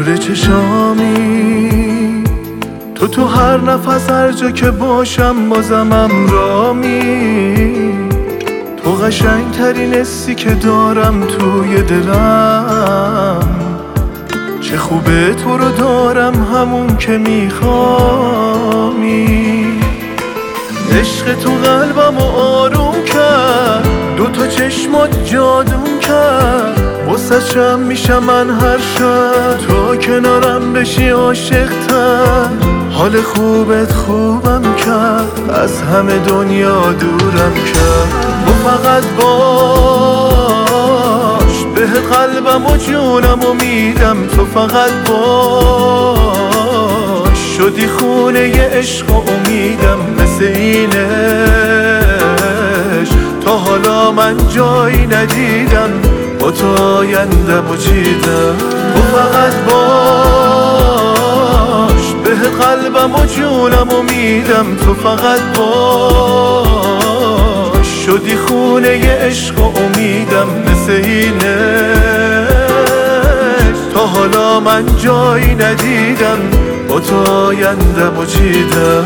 گل چشامی، تو هر نفس هر جا که باشم بازم رامی. تو قشنگ ترین حسی که دارم توی دلم، چه خوبه تو رو دارم همون که میخوامی. عشق تو قلبم آروم کرد، دوتا چشمات جادون کرد. واسه میشم من هر شب تو کنارم بشی عاشق تر. حال خوبت خوبم کرد، از همه دنیا دورم کرد. تو فقط باش، به قلبم و جونم و میدم. تو فقط باش، شدی خونه ی عشق و امیدم. مثل اینش تا حالا من جایی ندیدم، با تو آیندم و چیدم. تو فقط باش، به قلبم و جونم و میدم. تو فقط باش، شدی خونه ی عشق و امیدم. مثل اینش تا حالا من جایی ندیدم، با تو آیندم و چیدم.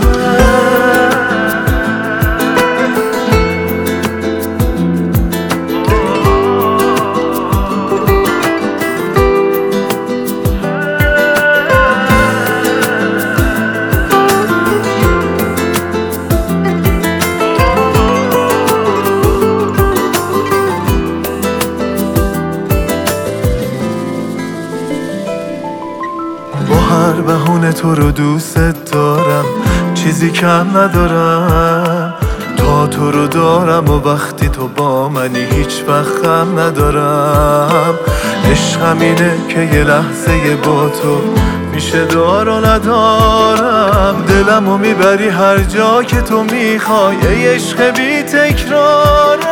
با هر بهونه تو رو دوست دارم، چیزی کم ندارم. تا تو رو دارم و وقتی تو با منی هیچ وقت غم ندارم. عشقم اینه که یه لحظه با تو میشه دار و ندارم. دلمو میبری هر جا که تو میخوای، ای عشق بی تکرارم.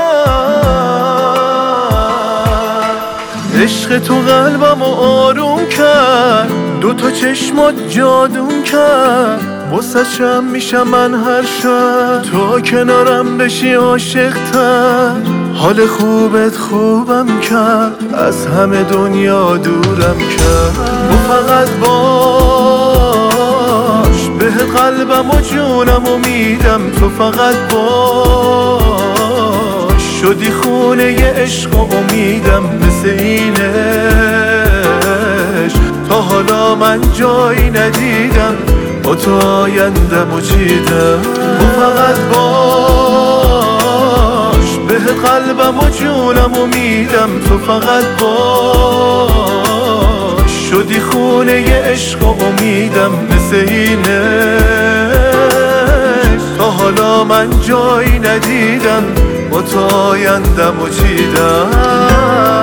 عشق تو قلبمو آروم کرد، دوتا چشمات جادون کرد. واسه میشم من هر شب تو کنارم بشی عاشق تر. حال خوبت خوبم کرد، از همه دنیا دورم کرد. تو فقط باش، به قلبم و جونم و میدم. تو فقط باش، شدی خونه ی عشق و امیدم. مثل اینش تا حالا من جایی ندیدم، با تو آیندم و چیدم. تو فقط باش، به قلبم و جونم و میدم. تو فقط باش، شدی خونه ی عشق و امیدم. مثل اینش تا حالا من جایی ندیدم، با تو آیندم و چیدم.